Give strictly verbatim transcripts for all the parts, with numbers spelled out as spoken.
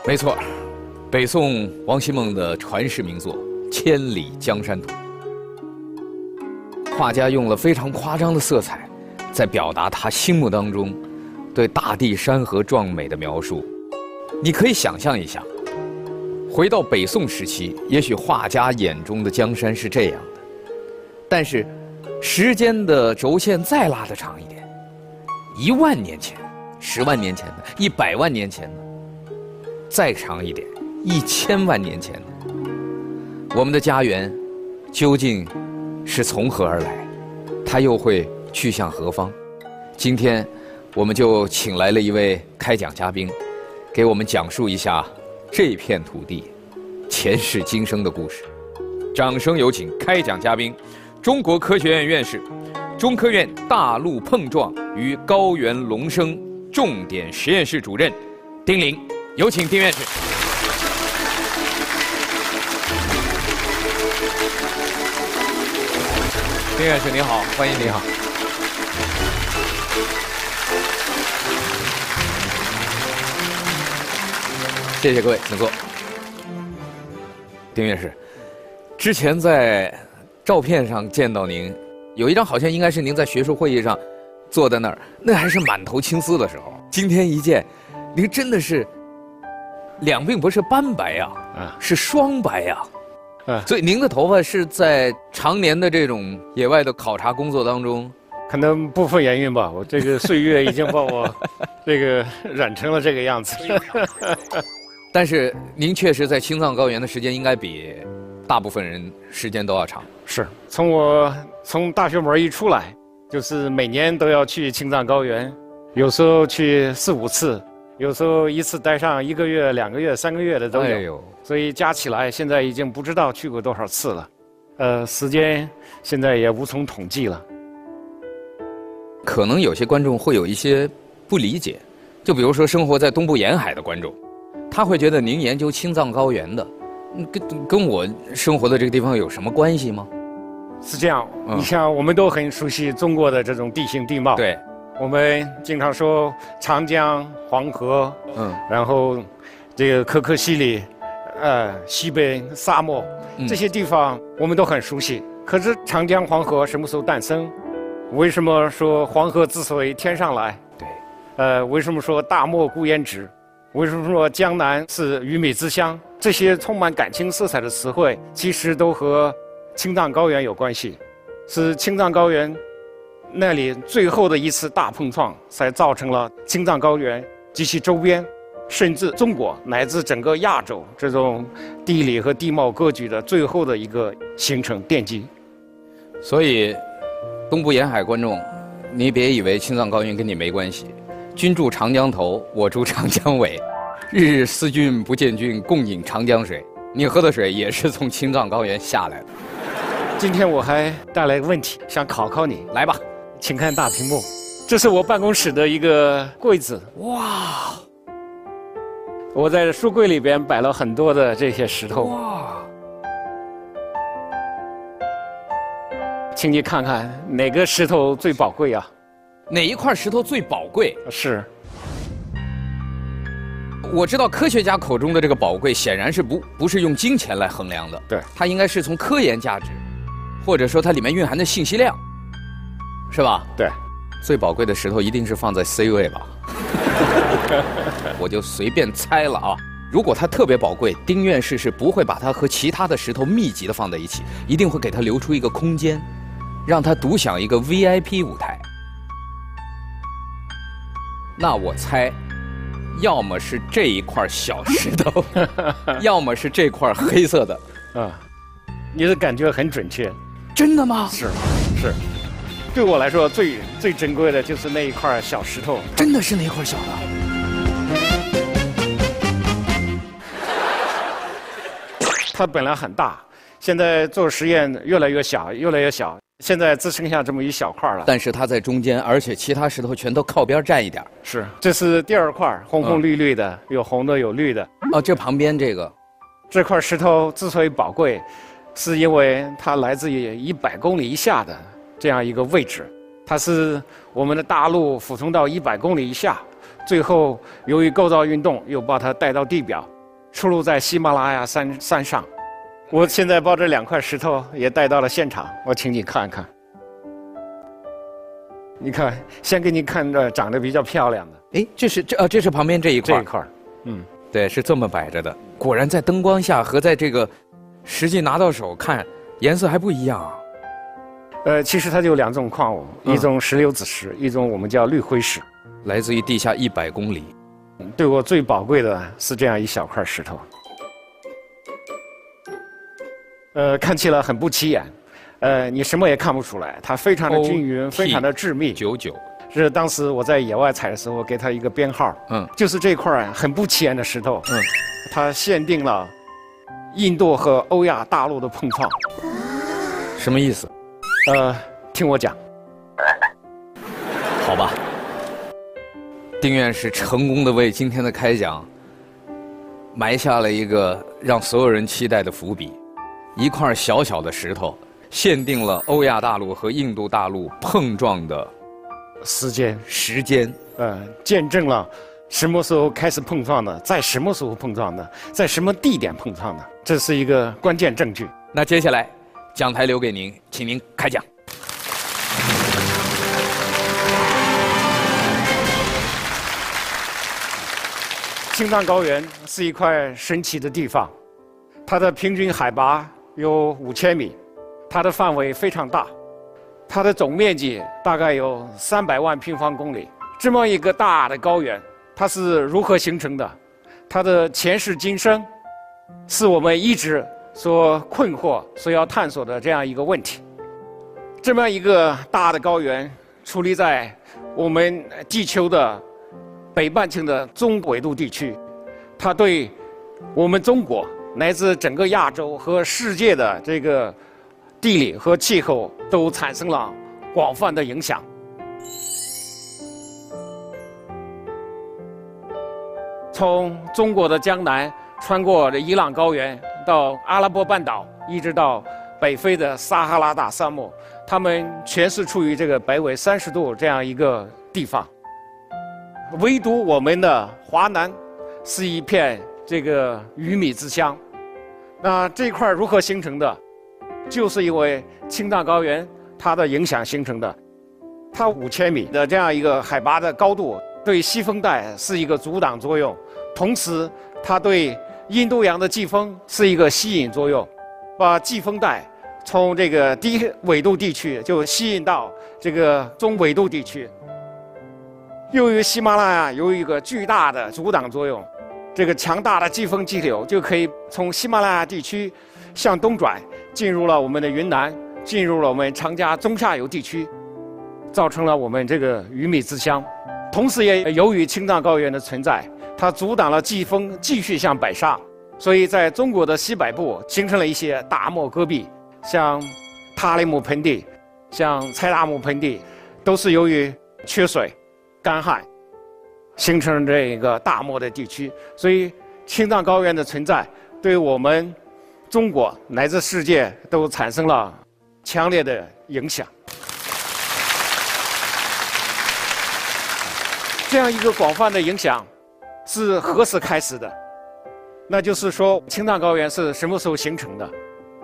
没错，北宋王希孟的传世名作《千里江山图》，画家用了非常夸张的色彩，在表达他心目当中对大地山河壮美的描述。你可以想象一下，回到北宋时期，也许画家眼中的江山是这样的，但是时间的轴线再拉得长一点，一万年前、十万年前的、一百万年前的。再长一点，一千万年前的，我们的家园究竟是从何而来？它又会去向何方？今天，我们就请来了一位开讲嘉宾，给我们讲述一下这片土地前世今生的故事。掌声有请开讲嘉宾，中国科学院院士、中科院大陆碰撞与高原龙生重点实验室主任丁玲。有请丁院士。丁院士您好，欢迎您好。谢谢各位，请坐。丁院士，之前在照片上见到您，有一张好像应该是您在学术会议上坐在那儿，那还是满头青丝的时候。今天一见，您真的是。两鬓不是斑白呀、啊，啊，是双白呀、啊，啊，所以您的头发是在常年的这种野外的考察工作当中， 可能部分原因吧，我这个岁月已经把我这个染成了这个样子。 但是您确实在青藏高原的时间应该比大部分人时间都要长。 是，从我从大学门一出来，就是每年都要去青藏高原，有时候去四五次。有时候一次待上一个月、两个月、三个月的都有，哎呦，所以加起来现在已经不知道去过多少次了，呃，时间现在也无从统计了。 可能有些观众会有一些不理解，就比如说生活在东部沿海的观众，他会觉得您研究青藏高原的，跟跟我生活的这个地方有什么关系吗？ 是这样，嗯、你像我们都很熟悉中国的这种地形地貌， 对。 我们经常说长江、黄河，嗯，然后这个可可西里，呃，西北沙漠、嗯、这些地方我们都很熟悉。可是长江、黄河什么时候诞生？为什么说黄河之所以天上来？ 对， 呃，为什么说大漠孤烟直？为什么说江南是鱼米之乡？这些充满感情色彩的词汇，其实都和青藏高原有关系，是青藏高原。那里最后的一次大碰撞，才造成了青藏高原及其周边，甚至中国乃至整个亚洲这种地理和地貌格局的最后的一个形成奠基。 所以，东部沿海观众，你别以为青藏高原跟你没关系。君住长江头，我住长江尾，日日思君不见君，共饮长江水。你喝的水也是从青藏高原下来的。 今天我还带来个问题，想考考你， 来吧。 请看大屏幕，这是我办公室的一个柜子。 哇！ 我在书柜里边摆了很多的这些石头。哇！请你看看哪个石头最宝贵啊？ 哪一块石头最宝贵？ 是。 我知道科学家口中的这个宝贵，显然是不不是用金钱来衡量的。 对， 它应该是从科研价值，或者说它里面蕴含的信息量。是吧？ 对， 最宝贵的石头一定是放在 C 位吧？我就随便猜了啊。如果它特别宝贵，丁院士是不会把它和其他的石头密集的放在一起，一定会给它留出一个空间，让它独享一个 V I P 舞台。那我猜，要么是这一块小石头，要么是这块黑色的。啊， 你的感觉很准确。 真的吗？ 是，是。对我来说，最最珍贵的就是那一块小石头。 真的是那块小的。 它本来很大，现在做实验越来越小，越来越小，现在只剩下这么一小块了。 但是它在中间，而且其他石头全都靠边站一点。 是，这是第二块，红红绿绿的，嗯、有红的，有绿的。 哦，这旁边这个， 这块石头之所以宝贵，是因为它来自于一百公里以下的。这样一个位置，它是我们的大陆俯冲到一百公里以下，最后由于构造运动又把它带到地表， 出露在喜马拉雅山山上。我现在把这两块石头也带到了现场，我请你看看。你看，先给你看着长得比较漂亮的。 哎，这是这啊，这是旁边这一块。 这一块，嗯， 对，是这么摆着的。果然在灯光下和在这个实际拿到手看，颜色还不一样啊。 呃，其实它就有两种矿物， 嗯、 一种石榴子石，一种我们叫绿灰石， 来自于地下一百公里。 对我最宝贵的是这样一小块石头。呃，看起来很不起眼，呃，你什么也看不出来，它非常的均匀，非常的致密。 九九是当时我在野外采的时候给它一个编号，嗯，就是这块很不起眼的石头，嗯，它限定了印度和欧亚大陆的碰撞。 什么意思？ 呃，听我讲。 好吧。丁院士成功的为今天的开讲埋下了一个让所有人期待的伏笔。一块小小的石头，限定了欧亚大陆和印度大陆碰撞的时间， 时间， 呃，见证了什么时候开始碰撞的，在什么时候碰撞的，在什么地点碰撞的，这是一个关键证据。 那接下来，讲台留给您，请您开讲。 青藏高原是一块神奇的地方，它的平均海拔有五千米，它的范围非常大，它的总面积大概有三百万平方公里。这么一个大的高原，它是如何形成的？它的前世今生，是我们一直所困惑、所要探索的这样一个问题。这么一个大的高原，矗立在我们地球的北半球的中纬度地区，它对我们中国乃至整个亚洲和世界的这个地理和气候都产生了广泛的影响。从中国的江南穿过伊朗高原到阿拉伯半岛，一直到北非的撒哈拉大沙漠，它们全是处于这个北纬三十度这样一个地方。唯独我们的华南是一片这个鱼米之乡。那这块如何形成的？就是因为青藏高原它的影响形成的。它五千米的这样一个海拔的高度，对西风带是一个阻挡作用，同时它对印度洋的季风是一个吸引作用，把季风带从这个低纬度地区就吸引到这个中纬度地区。由于喜马拉雅有一个巨大的阻挡作用，这个强大的季风气流就可以从喜马拉雅地区向东转，进入了我们的云南，进入了我们长江中下游地区，造成了我们这个鱼米之乡。同时也由于青藏高原的存在，它阻挡了季风继续向北上，所以在中国的西北部形成了一些大漠戈壁，像塔里木盆地，像柴达木盆地，都是由于缺水、干旱形成这个大漠的地区。所以青藏高原的存在对我们中国乃至世界都产生了强烈的影响。这样一个广泛的影响是何时开始的？那就是说青藏高原是什么时候形成的？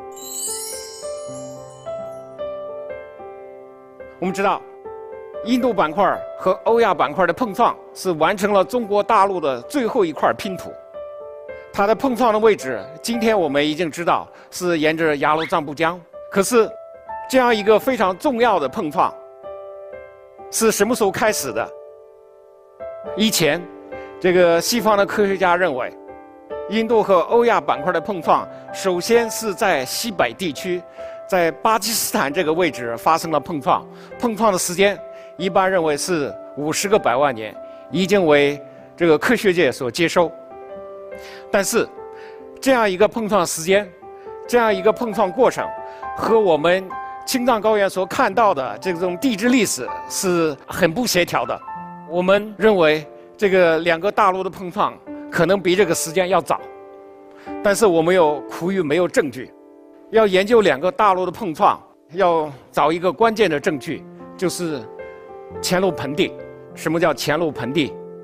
我们知道印度板块和欧亚板块的碰撞是完成了中国大陆的最后一块拼图。它的碰撞的位置，今天我们已经知道是沿着雅鲁藏布江。可是，这样一个非常重要的碰撞，是什么时候开始的？以前，这个西方的科学家认为，印度和欧亚板块的碰撞，首先是在西北地区，在巴基斯坦这个位置发生了碰撞。碰撞的时间一般认为是五十个百万年，已经为这个科学界所接受。但是，这样一个碰撞时间，这样一个碰撞过程，和我们青藏高原所看到的这种地质历史是很不协调的。我们认为，这个两个大陆的碰撞可能比这个时间要早，但是我们又苦于没有证据。要研究两个大陆的碰撞，要找一个关键的证据，就是前陆盆地。什么叫前陆盆地？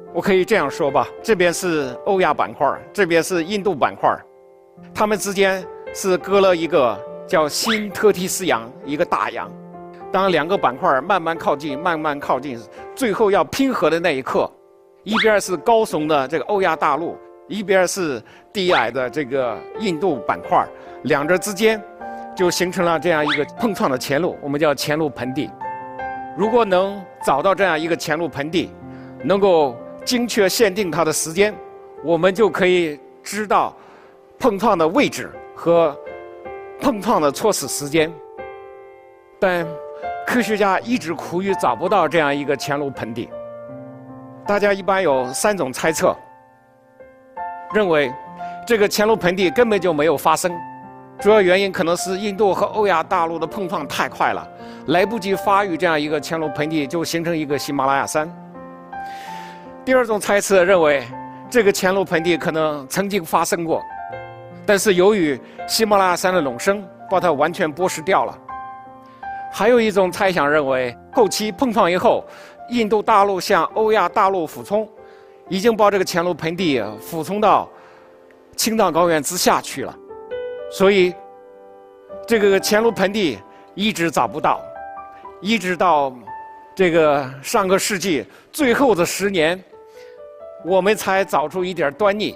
我可以这样说吧，这边是欧亚板块，这边是印度板块，它们之间是隔了一个叫新特提斯洋，一个大洋。当两个板块慢慢靠近，慢慢靠近，最后要拼合的那一刻，一边是高耸的这个欧亚大陆，一边是低矮的这个印度板块，两者之间就形成了这样一个碰撞的前路，我们叫前路盆地。如果能找到这样一个前路盆地，能够精确限定它的时间，我们就可以知道碰撞的位置和碰撞的初始时间。但科学家一直苦于找不到这样一个前路盆地。大家一般有三种猜测，认为这个前路盆地根本就没有发生，主要原因可能是印度和欧亚大陆的碰撞太快了，来不及发育这样一个前路盆地，就形成一个喜马拉雅山。第二种猜测认为，这个前路盆地可能曾经发生过，但是由于喜马拉雅山的隆升，把它完全剥蚀掉了。还有一种猜想认为，后期碰撞以后，印度大陆向欧亚大陆俯冲，已经把这个前路盆地俯冲到青藏高原之下去了，所以这个前路盆地一直找不到，一直到这个上个世纪最后的十年，我们才找出一点端倪。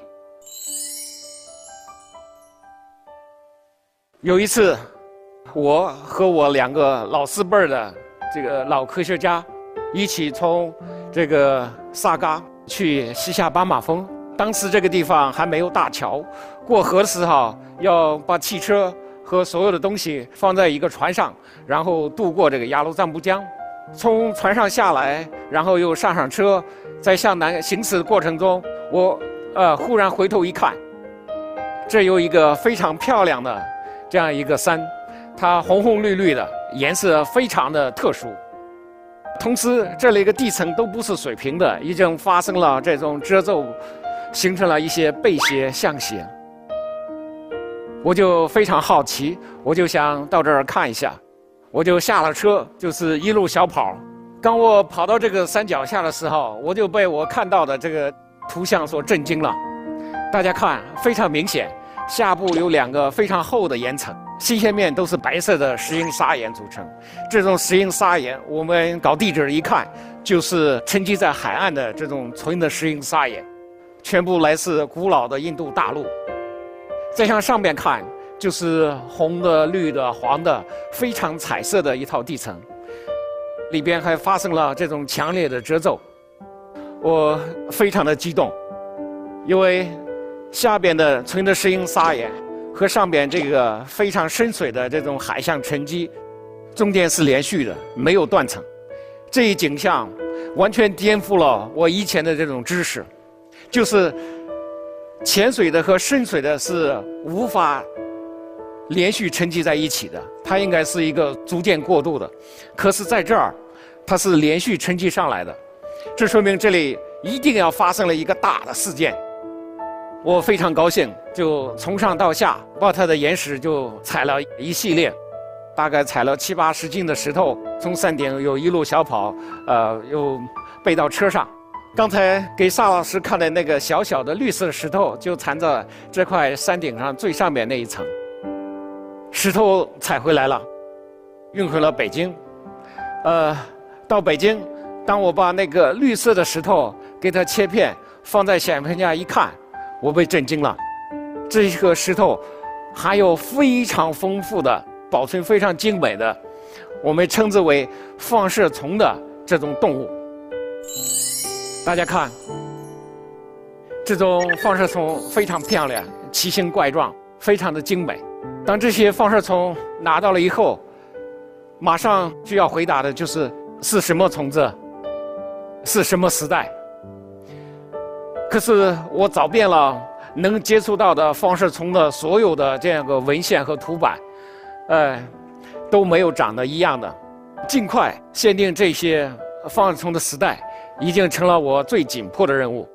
有一次，我和我两个老师辈儿的这个老科学家一起从这个萨嘎去西夏斑马峰。当时这个地方还没有大桥，过河的时候要把汽车和所有的东西放在一个船上，然后渡过这个雅鲁藏布江。从船上下来，然后又上上车，在向南行驶的过程中，我呃忽然回头一看，这有一个非常漂亮的这样一个山。它红红绿绿的，颜色非常的特殊。同时，这里的地层都不是水平的，已经发生了这种褶皱，形成了一些背斜、向斜。我就非常好奇，我就想到这儿看一下，我就下了车，就是一路小跑。当我跑到这个山脚下的时候，我就被我看到的这个图像所震惊了。大家看，非常明显，下部有两个非常厚的岩层。新线面都是白色的石英砂岩组成，这种石英砂岩，我们搞地质一看，就是沉积在海岸的这种纯的石英砂岩，全部来自古老的印度大陆。再向上面看，就是红的、绿的、黄的，非常彩色的一套地层，里边还发生了这种强烈的褶皱。我非常的激动，因为下边的纯的石英砂岩和上边这个非常深水的这种海象沉积，中间是连续的，没有断层。这一景象完全颠覆了我以前的这种知识，就是浅水的和深水的是无法连续沉积在一起的，它应该是一个逐渐过渡的。可是在这儿，它是连续沉积上来的，这说明这里一定要发生了一个大的事件。我非常高兴，就从上到下把它的岩石就踩了一系列，大概踩了七八十斤的石头，从山顶又一路小跑，呃，又背到车上。刚才给沙老师看的那个小小的绿色的石头，就缠在这块山顶上最上面那一层。石头采回来了，运回了北京。呃，到北京，当我把那个绿色的石头给它切片，放在显微镜下一看，我被震惊了。这个石头还有非常丰富的、保存非常精美的，我们称之为放射虫的这种动物。大家看，这种放射虫非常漂亮，奇形怪状，非常的精美。当这些放射虫拿到了以后，马上需要回答的就是是什么虫子，是什么时代。可是我找遍了能接触到的放射虫的所有的这样个文献和图版，呃，都没有长得一样的。尽快限定这些放射虫的时代，已经成了我最紧迫的任务。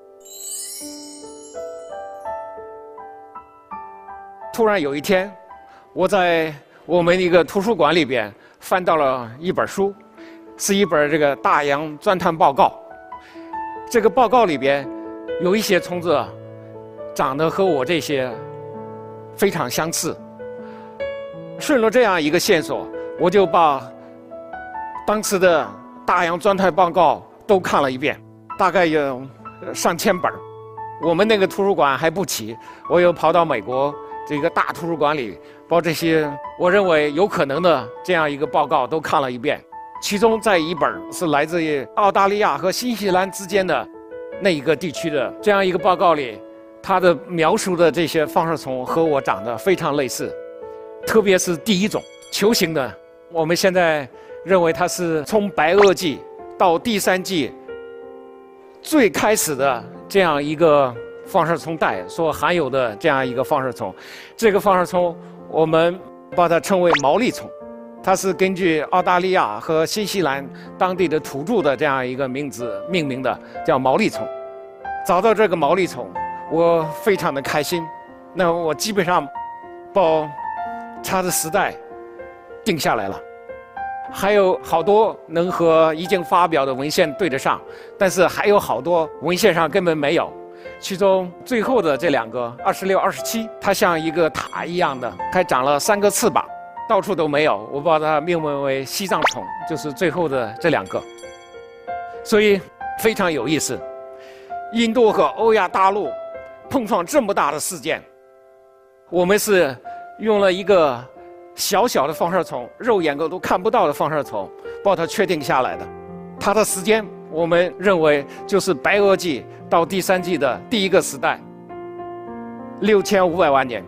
突然有一天，我在我们一个图书馆里边翻到了一本书，是一本这个大洋钻探报告。 这个报告里边有一些虫子长得和我这些非常相似。顺着这样一个线索，我就把当时的大洋钻探报告都看了一遍，大概有上千本。我们那个图书馆还不齐，我又跑到美国这个大图书馆里，把这些我认为有可能的这样一个报告都看了一遍。其中在一本是来自于澳大利亚和新西兰之间的那一个地区的这样一个报告里，它的描述的这些放射虫和我长得非常类似，特别是第一种球形的，我们现在认为它是从白垩纪到第三纪最开始的这样一个放射虫带所含有的这样一个放射虫。这个放射虫我们把它称为毛利虫，它是根据澳大利亚和新西兰当地的土著的这样一个名字命名的，叫毛利虫。找到这个毛利虫，我非常的开心。那我基本上把它的时代定下来了，还有好多能和已经发表的文献对得上，但是还有好多文献上根本没有。其中最后的这两个二十六、二十七，它像一个塔一样的，还长了三个翅膀，到处都没有。我把它命名为西藏虫，就是最后的这两个。所以非常有意思，印度和欧亚大陆碰撞这么大的事件，我们是用了一个小小的放射虫，肉眼都看不到的放射虫，把它确定下来的。它的时间，我们认为就是白垩纪到第三纪的第一个时代，六千五百万年。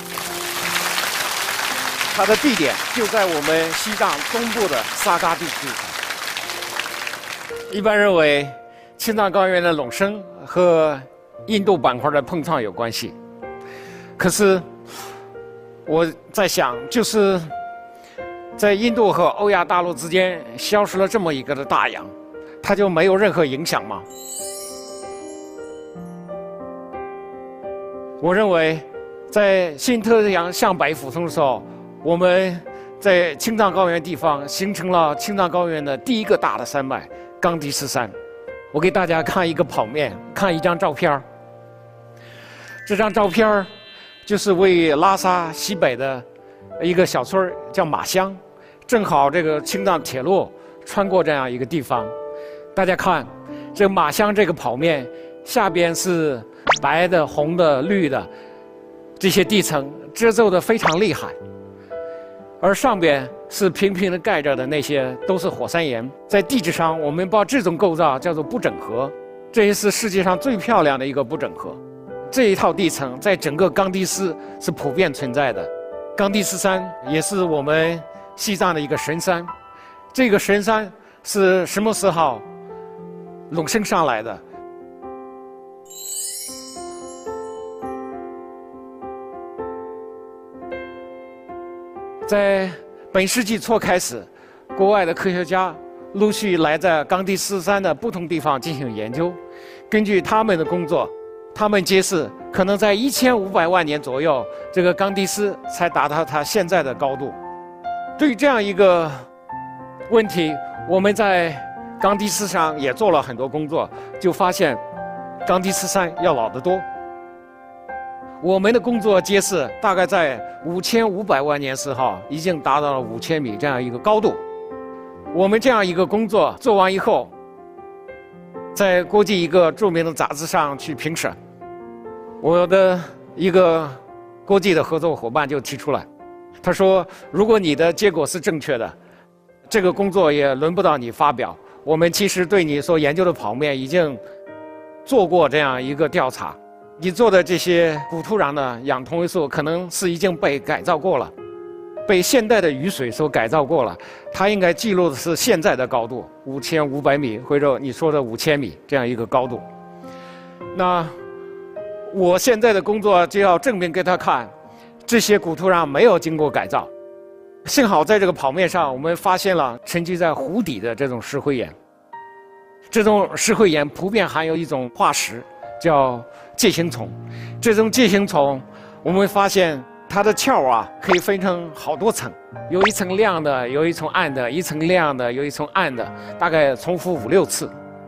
它的地点就在我们西藏东部的沙嘎地区。一般认为，青藏高原的隆升和印度板块的碰撞有关系，可是我在想，就是在印度和欧亚大陆之间消失了这么一个的大洋，它就没有任何影响吗？我认为，在新太阳向北俯冲的时候，我们在青藏高原地方形成了青藏高原的第一个大的山脉——冈迪斯山。我给大家看一个剖面，看一张照片。这张照片就是位于拉萨西北的一个小村叫马乡，正好这个青藏铁路穿过这样一个地方。大家看，这马乡这个剖面下边是白的、红的、绿的这些地层遮皱的非常厉害，而上边是平平的盖着的那些都是火山岩。在地质上，我们把这种构造叫做不整合，这也是世界上最漂亮的一个不整合。这一套地层在整个冈迪斯是普遍存在的。冈迪斯山也是我们西藏的一个神山，这个神山是什么时候隆升上来的？在本世纪初开始，国外的科学家陆续来在冈迪斯山的不同地方进行研究。根据他们的工作，他们揭示，可能在一千五百万年左右，这个冈迪斯才达到它现在的高度。对于这样一个问题，我们在冈迪斯上也做了很多工作，就发现冈迪斯山要老得多。我们的工作揭示，大概在五千五百万年时候，已经达到了五千米这样一个高度。我们这样一个工作做完以后，在国际一个著名的杂志上去评审，我的一个国际的合作伙伴就提出来，他说：“如果你的结果是正确的，这个工作也轮不到你发表。我们其实对你所研究的剖面已经做过这样一个调查。”你做的这些古土壤的氧同位素可能是已经被改造过了，被现代的雨水所改造过了，它应该记录的是现在的高度五千五百米，或者你说的五千米这样一个高度。那我现在的工作就要证明给他看，这些古土壤没有经过改造。幸好在这个剖面上，我们发现了沉积在湖底的这种石灰岩，这种石灰岩普遍含有一种化石，叫介形虫。这种介形虫，我们发现它的壳啊可以分成好多层，有一层亮的，有一层暗的，一层亮的，有一层暗的，大概重复五六次。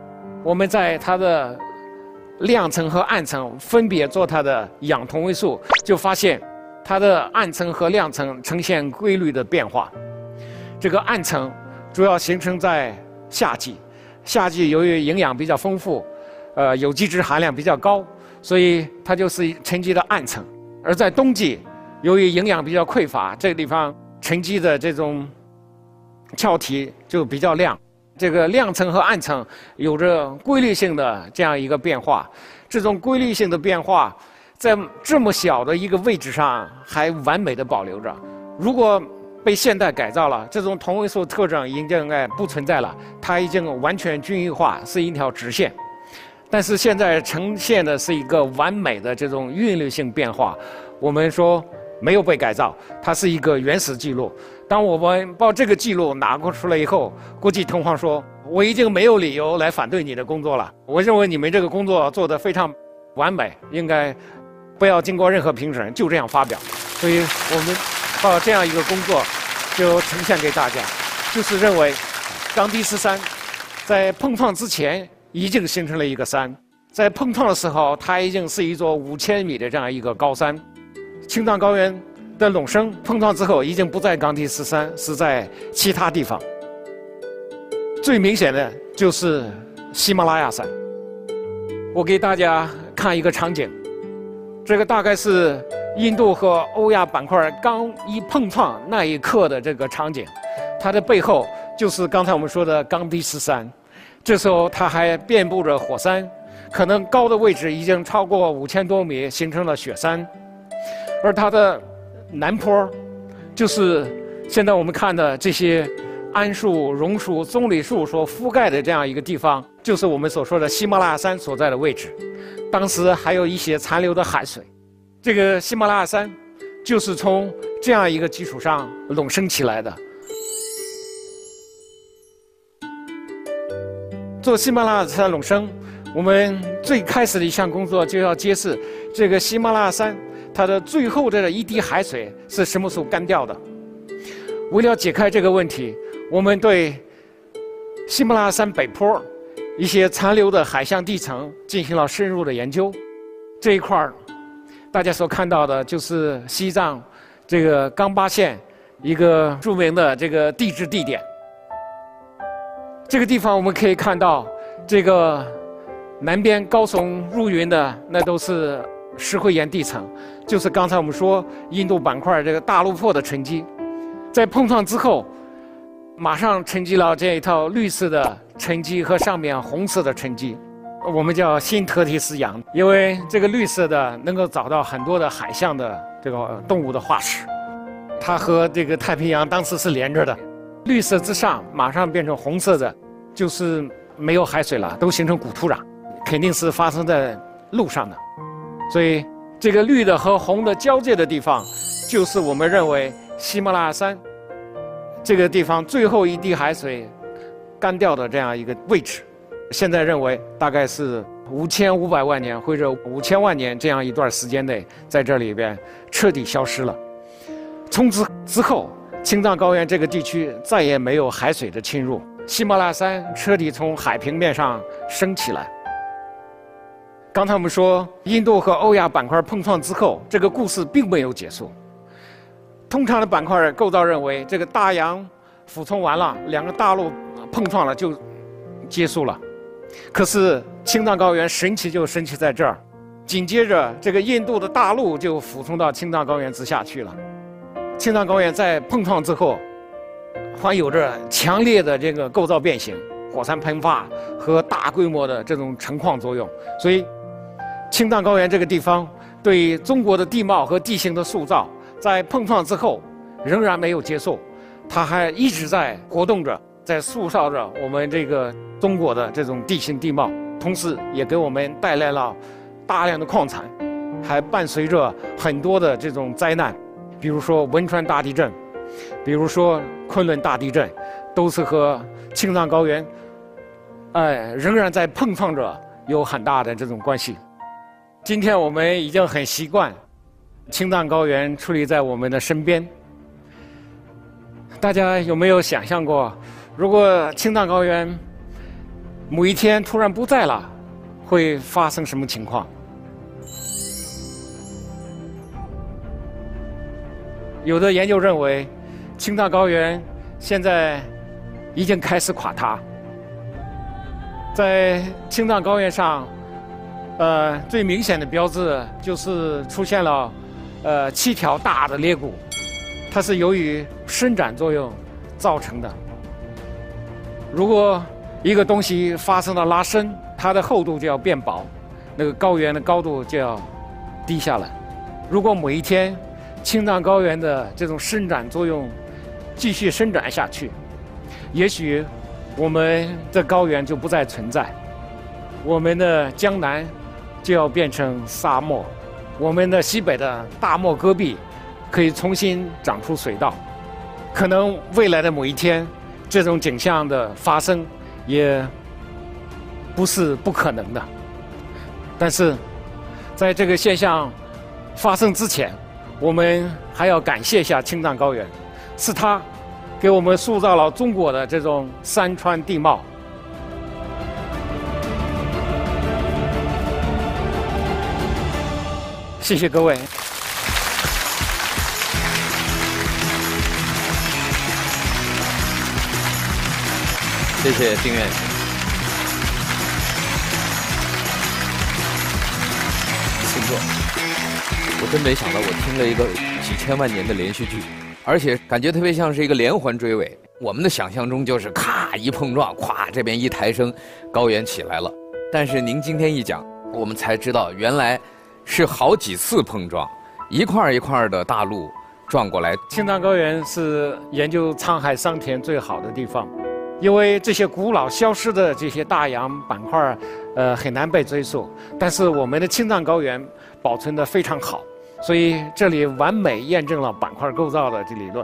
我们在它的亮层和暗层分别做它的氧同位素，就发现它的暗层和亮层呈现规律的变化。这个暗层主要形成在夏季，夏季由于营养比较丰富，呃，有机质含量比较高，所以它就是沉积的暗层；而在冬季，由于营养比较匮乏，这个地方沉积的这种壳体就比较亮。这个亮层和暗层有着规律性的这样一个变化，这种规律性的变化，在这么小的一个位置上还完美的保留着。如果被现代改造了，这种同位素特征已经哎不存在了，它已经完全均匀化，是一条直线。但是现在呈现的是一个完美的这种韵律性变化，我们说没有被改造，它是一个原始记录。当我们把这个记录拿过出来以后，国际同行说，我已经没有理由来反对你的工作了。我认为你们这个工作做得非常完美，应该不要经过任何评审，就这样发表。所以我们把这样一个工作就呈现给大家，就是认为冈迪斯山在碰撞之前已经形成了一个山，在碰撞的时候，它已经是一座五千米的这样一个高山。青藏高原的陇生碰撞之后，已经不在冈迪斯山，是在其他地方。最明显的就是喜马拉雅山。我给大家看一个场景，这个大概是印度和欧亚板块刚一碰撞那一刻的这个场景，它的背后就是刚才我们说的冈迪斯山。这时候它还遍布着火山，可能高的位置已经超过五千多米，形成了雪山。而它的南坡，就是现在我们看的这些桉树、榕树、棕榈树所覆盖的这样一个地方，就是我们所说的喜马拉雅山所在的位置。当时还有一些残留的海水，这个喜马拉雅山就是从这样一个基础上隆升起来的。做喜马拉雅山隆升，我们最开始的一项工作就要揭示这个喜马拉雅山它的最后的一滴海水是什么时候干掉的。为了解开这个问题，我们对喜马拉雅山北坡一些残留的海象地层进行了深入的研究。这一块儿，大家所看到的就是西藏这个冈巴县一个著名的这个地质地点。这个地方我们可以看到，这个南边高耸入云的那都是石灰岩地层，就是刚才我们说印度板块这个大陆坡的沉积，在碰撞之后，马上沉积了这一套绿色的沉积和上面红色的沉积，我们叫新特提斯洋，因为这个绿色的能够找到很多的海象的这个动物的化石，它和这个太平洋当时是连着的。绿色之上马上变成红色的，就是没有海水了，都形成古土壤，肯定是发生在路上的。所以这个绿的和红的交界的地方，就是我们认为喜马拉雅山这个地方最后一滴海水干掉的这样一个位置。现在认为大概是五千五百万年或者五千万年这样一段时间内，在这里边彻底消失了。从此之后，青藏高原这个地区再也没有海水的侵入，喜马拉雅山彻底从海平面上升起来。刚才我们说，印度和欧亚板块碰撞之后，这个故事并没有结束。通常的板块构造认为，这个大洋俯冲完了，两个大陆碰撞了就结束了。可是青藏高原神奇就神奇在这儿，紧接着这个印度的大陆就俯冲到青藏高原之下去了。青藏高原在碰撞之后，还有着强烈的这个构造变形、火山喷发和大规模的这种成矿作用，所以青藏高原这个地方对中国的地貌和地形的塑造，在碰撞之后仍然没有结束，它还一直在活动着，在塑造着我们这个中国的这种地形地貌，同时也给我们带来了大量的矿产，还伴随着很多的这种灾难，比如说汶川大地震，比如说昆仑大地震，都是和青藏高原，哎，仍然在碰撞着有很大的这种关系。今天我们已经很习惯青藏高原矗立在我们的身边。大家有没有想象过，如果青藏高原某一天突然不在了，会发生什么情况？有的研究认为，青藏高原现在已经开始垮塌。在青藏高原上，呃，最明显的标志就是出现了，呃，七条大的裂谷，它是由于伸展作用造成的。如果一个东西发生了拉伸，它的厚度就要变薄，那个高原的高度就要低下来。如果某一天青藏高原的这种伸展作用继续伸展下去，也许我们的高原就不再存在，我们的江南就要变成沙漠，我们的西北的大漠戈壁可以重新长出水稻。可能未来的某一天，这种景象的发生也不是不可能的。但是在这个现象发生之前，我们还要感谢一下青藏高原，是它给我们塑造了中国的这种山川地貌。谢谢各位。 谢谢丁院士。请坐。我真没想到，我听了一个几千万年的连续剧，而且感觉特别像是一个连环追尾。我们的想象中就是咔一碰撞，咵这边一抬升，高原起来了。但是您今天一讲，我们才知道原来是好几次碰撞，一块一块的大陆撞过来。 青藏高原是研究沧海桑田最好的地方，因为这些古老消失的这些大洋板块，呃，很难被追溯。但是我们的青藏高原保存得非常好，所以这里完美验证了板块构造的这理论。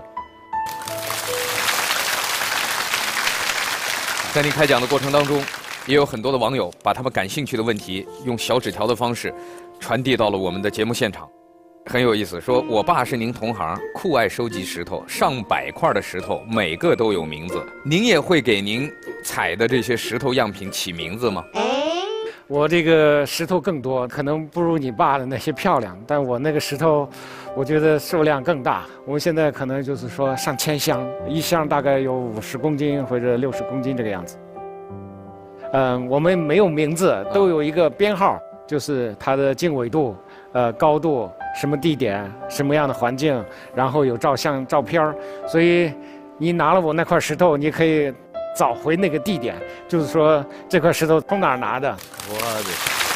在您开讲的过程当中，也有很多的网友把他们感兴趣的问题用小纸条的方式传递到了我们的节目现场，很有意思。说我爸是您同行，酷爱收集石头，上百块的石头，每个都有名字。您也会给您采的这些石头样品起名字吗？ 我这个石头更多，可能不如你爸的那些漂亮，但我那个石头，我觉得数量更大。我们现在可能就是说上千箱，一箱大概有五十公斤或者六十公斤这个样子。嗯，我们没有名字，都有一个编号，就是它的经纬度、呃高度、什么地点、什么样的环境，然后有照相照片儿。所以你拿了我那块石头，你可以找回那个地点，就是说这块石头从哪儿拿的。 我的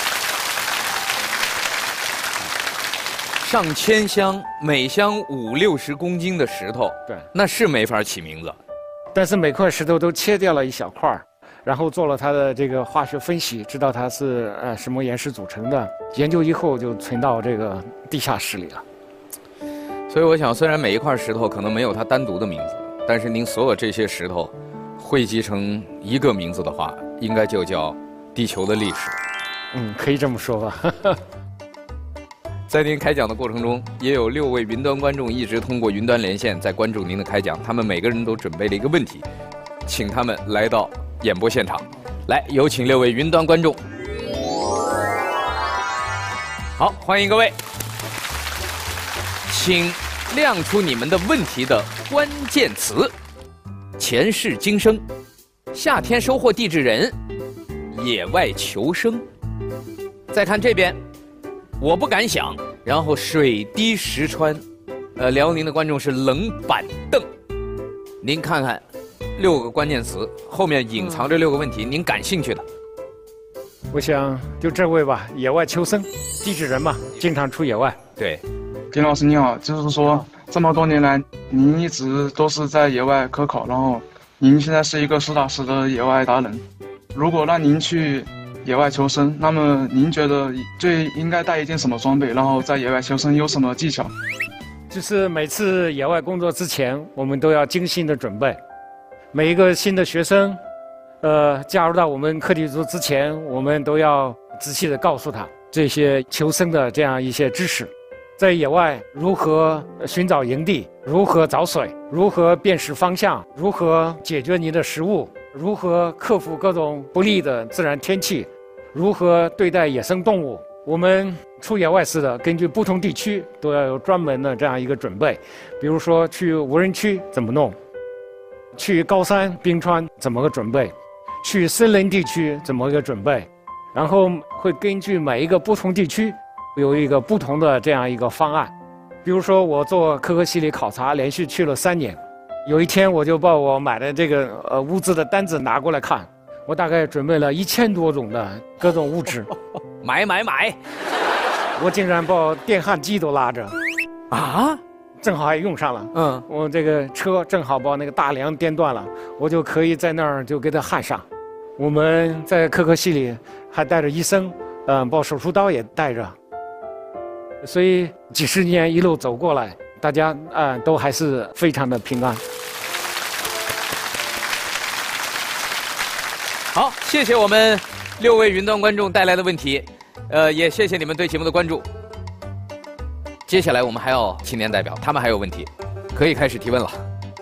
上千箱，每箱五六十公斤的石头， 对， 那是没法起名字。 但是每块石头都切掉了一小块儿，然后做了它的这个化学分析，知道它是呃什么岩石组成的，研究以后就存到这个地下室里了。 所以我想，虽然每一块石头可能没有它单独的名字，但是您所有这些石头汇集成一个名字的话，应该就叫地球的历史。 嗯，可以这么说吧。 在您开讲的过程中，也有六位云端观众一直通过云端连线在关注您的开讲，他们每个人都准备了一个问题，请他们来到演播现场。来，有请六位云端观众。好，欢迎各位，请亮出你们的问题的关键词：前世今生、夏天收获地质人、野外求生。再看这边，我不敢想，然后水滴石穿，呃，辽宁的观众是冷板凳。您看看六个关键词后面隐藏着六个问题，您感兴趣的。 我想就这位吧，野外求生，地质人嘛，经常出野外。 对， 丁老师你好，就是说这么多年来，您一直都是在野外科考，然后您现在是一个实打实的野外达人。如果让您去野外求生，那么您觉得最应该带一件什么装备？然后在野外求生有什么技巧？ 就是每次野外工作之前，我们都要精心的准备。每一个新的学生，呃，加入到我们课题组之前，我们都要仔细的告诉他这些求生的这样一些知识。在野外如何寻找营地，如何找水，如何辨识方向，如何解决你的食物， 如何克服各种不利的自然天气，如何对待野生动物。我们出野外似的，根据不同地区都要有专门的这样一个准备。比如说去无人区怎么弄，去高山冰川怎么个准备，去森林地区怎么个准备，然后会根据每一个不同地区有一个不同的这样一个方案。比如说我做可可西里考察，连续去了三年，有一天我就把我买的这个呃物资的单子拿过来看，我大概准备了一千多种的各种物质。 买买买！ 我竟然把电焊机都拉着， 啊， 正好还用上了。 嗯， 我这个车正好把那个大梁颠断了，我就可以在那儿就给它焊上。我们在可可西里还带着医生，嗯，把手术刀也带着。所以几十年一路走过来，大家啊、呃、都还是非常的平安。 好，谢谢我们六位云端观众带来的问题，呃，也谢谢你们对节目的关注。接下来我们还要青年代表，他们还有问题，可以开始提问了。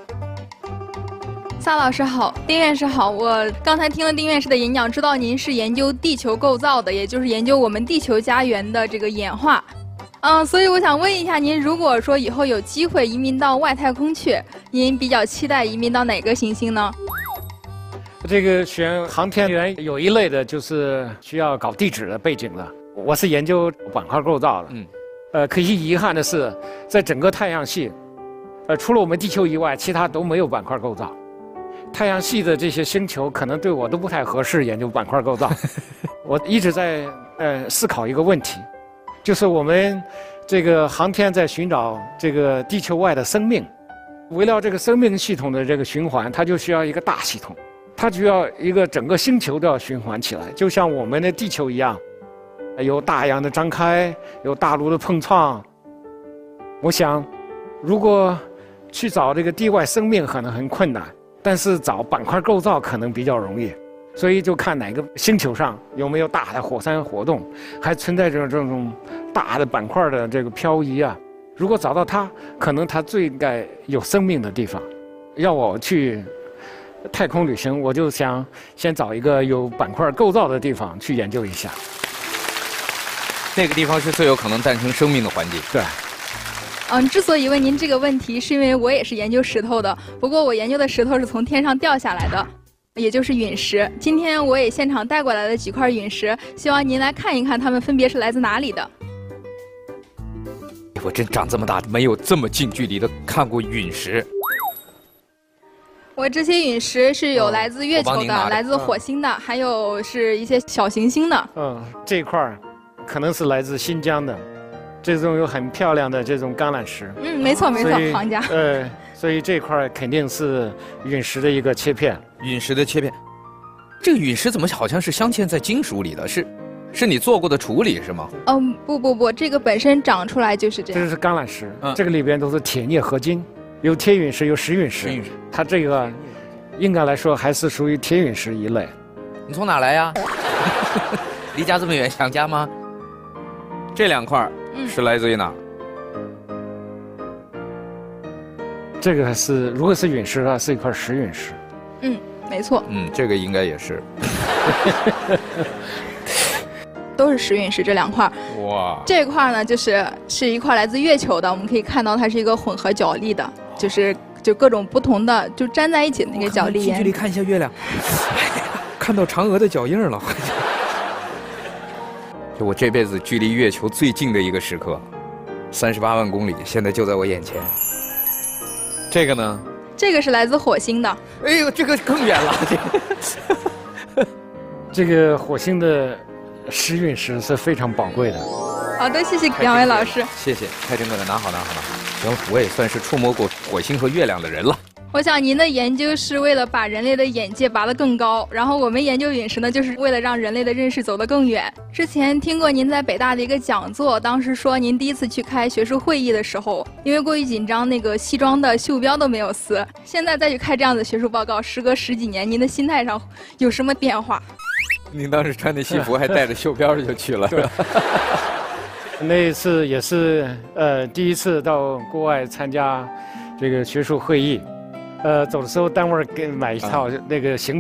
萨老师好，丁院士好。我刚才听了丁院士的演讲，知道您是研究地球构造的，也就是研究我们地球家园的这个演化。嗯，所以我想问一下您，如果说以后有机会移民到外太空去，您比较期待移民到哪个行星呢？ 这个选航天员有一类的就是需要搞地质的背景的，我是研究板块构造的。嗯，呃，可惜遗憾的是，在整个太阳系，呃，除了我们地球以外，其他都没有板块构造。太阳系的这些星球可能对我都不太合适研究板块构造。我一直在呃思考一个问题，就是我们这个航天在寻找这个地球外的生命，围绕这个生命系统的这个循环，它就需要一个大系统。它需要一个整个星球都要循环起来，就像我们的地球一样，有大洋的张开，有大陆的碰撞。我想，如果去找这个地外生命可能很困难，但是找板块构造可能比较容易。所以就看哪个星球上有没有大的火山活动，还存在着这种大的板块的这个漂移啊。如果找到它，可能它最该有生命的地方。要我去太空旅行，我就想先找一个有板块构造的地方去研究一下。 那个地方是最有可能诞生生命的环境。 对。 嗯，之所以问您这个问题，是因为我也是研究石头的，不过我研究的石头是从天上掉下来的，也就是陨石。今天我也现场带过来了几块陨石，希望您来看一看它们分别是来自哪里的。 我真长这么大没有这么近距离的看过陨石。 我这些陨石是有来自月球的， 哦、 的来自火星的，还有是一些小行星的。 嗯，这一块可能是来自新疆的，这种有很漂亮的这种橄榄石。 嗯，没错没错，行家。 呃，所以这块肯定是陨石的一个切片。 陨石的切片，这个陨石怎么好像是镶嵌在金属里的？是，是你做过的处理是吗？ 嗯，不不不，这个本身长出来就是这样。 这是橄榄石，嗯、这个里边都是铁镍合金。有铁陨石，有石陨石。它这个应该来说还是属于铁陨石一类。 你从哪来呀？离家这么远，想家吗？这两块是来自于哪？ 这个是，如果是陨石的话，是一块石陨石。 嗯，没错。 嗯，这个应该也是。 都是石陨石这两块。哇！这块呢，就是是一块来自月球的，我们可以看到它是一个混合角砾的，就是就各种不同的就粘在一起的那个角砾。近距离看一下月亮，看到嫦娥的脚印了。就我这辈子距离月球最近的一个时刻，三十八万公里，现在就在我眼前。这个呢？ 这个是来自火星的。 哎呦，这个更远了。 这个火星的石陨石是非常宝贵的。 好的，谢谢两位老师。 谢谢，太珍贵了，拿好拿好拿好。行，我也算是触摸过火星和月亮的人了。 我想您的研究是为了把人类的眼界拔得更高，然后我们研究陨石呢，就是为了让人类的认识走得更远。之前听过您在北大的一个讲座，当时说您第一次去开学术会议的时候，因为过于紧张，那个西装的袖标都没有撕。现在再去开这样的学术报告，时隔十几年，您的心态上有什么变化？ 您当时穿的西服还带着袖标就去了。 对。那一次也是呃第一次到国外参加这个学术会议。呃，走的时候单位给买一套那个行头，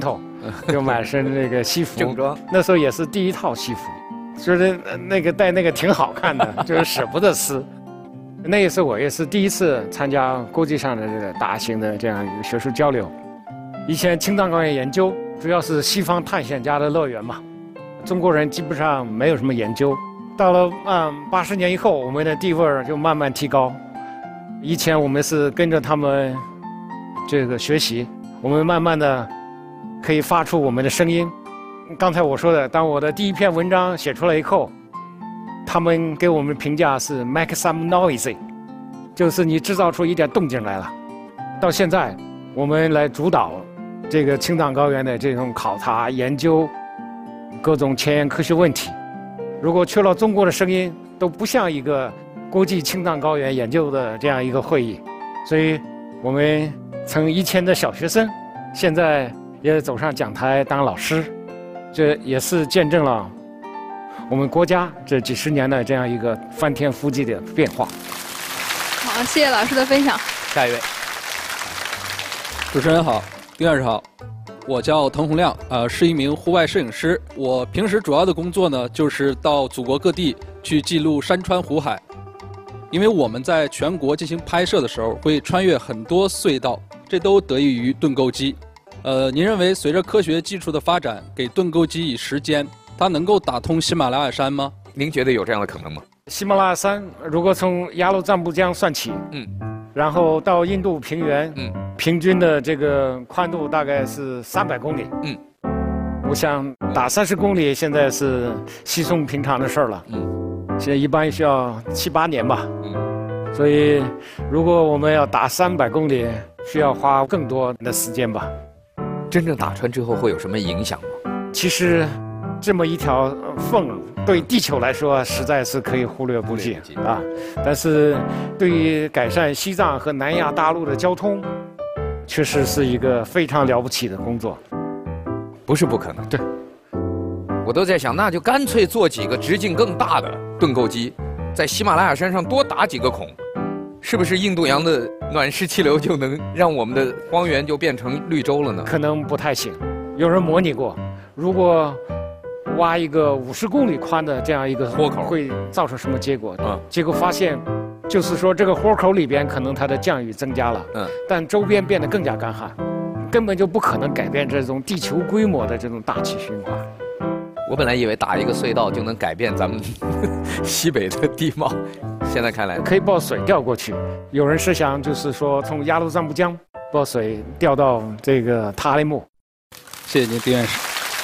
就满身那个西服正装。 那时候也是第一套西服，觉得那个戴那个挺好看的，就是舍不得撕。那一次我也是第一次参加国际上的这个大型的这样一个学术交流。以前青藏高原研究主要是西方探险家的乐园嘛，中国人基本上没有什么研究。到了嗯八十年以后，我们的地位就慢慢提高。以前我们是跟着他们这个学习，我们慢慢的可以发出我们的声音。刚才我说的，当我的第一篇文章写出来以后，他们给我们评价是 make some noise， 就是你制造出一点动静来了。到现在，我们来主导这个青藏高原的这种考察研究，各种前沿科学问题。如果缺了中国的声音，都不像一个国际青藏高原研究的这样一个会议。所以，我们从以前的小学生，现在也走上讲台当老师，这也是见证了我们国家这几十年的这样一个翻天覆地的变化。 好，谢谢老师的分享。 下一位， 主持人好，丁院士好，我叫滕洪亮，呃，是一名户外摄影师。我平时主要的工作呢，就是到祖国各地去记录山川湖海。因为我们在全国进行拍摄的时候，会穿越很多隧道，这都得益于盾构机。呃，您认为随着科学技术的发展，给盾构机以时间，它能够打通喜马拉雅山吗？ 您觉得有这样的可能吗？ 喜马拉雅山如果从雅鲁藏布江算起， 嗯， 然后到印度平原， 嗯， 平均的这个宽度大概是三百公里， 嗯， 我想打三十公里现在是稀松平常的事儿了， 嗯， 现在一般需要七八年吧， 嗯， 所以如果我们要打三百公里，需要花更多的时间吧。 真正打穿之后会有什么影响吗？ 其实，这么一条缝对地球来说实在是可以忽略不计啊，但是对于改善西藏和南亚大陆的交通，确实是一个非常了不起的工作。 不是不可能。 对， 我都在想，那就干脆做几个直径更大的盾构机，在喜马拉雅山上多打几个孔，是不是印度洋的暖湿气流就能让我们的荒原就变成绿洲了呢？ 可能不太行。有人模拟过，如果挖一个五十公里宽的这样一个豁口， 会造成什么结果？ 嗯， 结果发现，就是说这个豁口里边可能它的降雨增加了， 嗯，但周边变得更加干旱，根本就不可能改变这种地球规模的这种大气循环。 我本来以为打一个隧道就能改变咱们西北的地貌，现在看来可以把水调过去。有人是想就是说从雅鲁藏布江把水调到这个塔里木。 谢谢您，丁院士。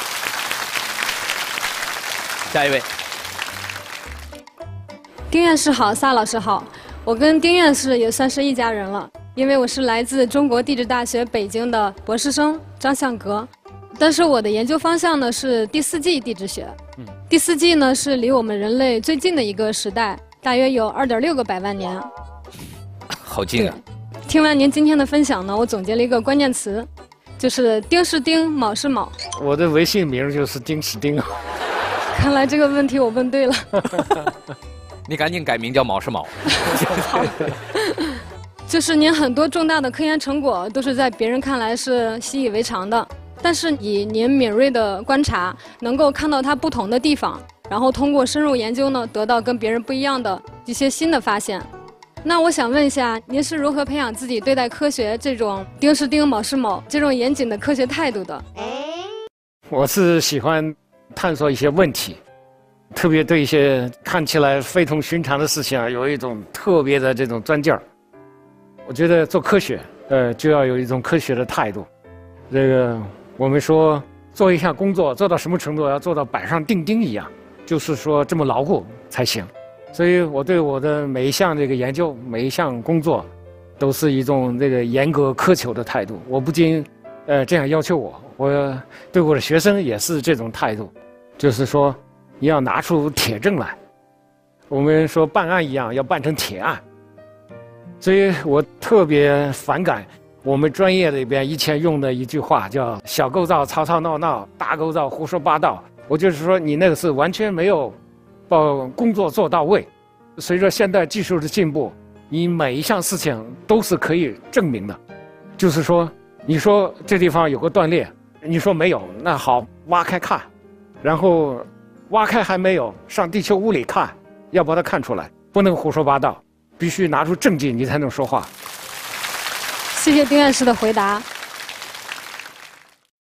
下一位， 丁院士好，萨老师好，我跟丁院士也算是一家人了，因为我是来自中国地质大学北京的博士生张向革，但是我的研究方向呢是第四纪地质学。嗯，第四纪呢是离我们人类最近的一个时代，大约有二点六个百万年。 好近啊！ 听完您今天的分享呢，我总结了一个关键词，就是丁是丁，卯是卯。 我的微信名就是丁是丁。 看来这个问题我问对了。 你赶紧改名叫卯是卯。 就是您很多重大的科研成果都是在别人看来是习以为常的，但是以您敏锐的观察，能够看到它不同的地方，然后通过深入研究呢，得到跟别人不一样的一些新的发现。那我想问一下，您是如何培养自己对待科学这种丁是丁，卯是卯这种严谨的科学态度的？ 我是喜欢探索一些问题，特别对一些看起来非同寻常的事情啊，有一种特别的这种钻劲儿。我觉得做科学，呃，就要有一种科学的态度。这个我们说做一项工作做到什么程度，要做到板上钉钉一样，就是说这么牢固才行。所以我对我的每一项这个研究，每一项工作，都是一种这个严格苛求的态度。我不仅呃这样要求我，我对我的学生也是这种态度，就是说你要拿出铁证来。我们说办案一样，要办成铁案。所以我特别反感我们专业里边以前用的一句话，叫“小构造吵吵闹闹，大构造胡说八道”。我就是说，你那个是完全没有把工作做到位。随着现代技术的进步，你每一项事情都是可以证明的。就是说，你说这地方有个断裂， 你说没有，那好，挖开看，然后挖开还没有，上地球物理看，要把它看出来，不能胡说八道，必须拿出证据你才能说话。 谢谢丁院士的回答。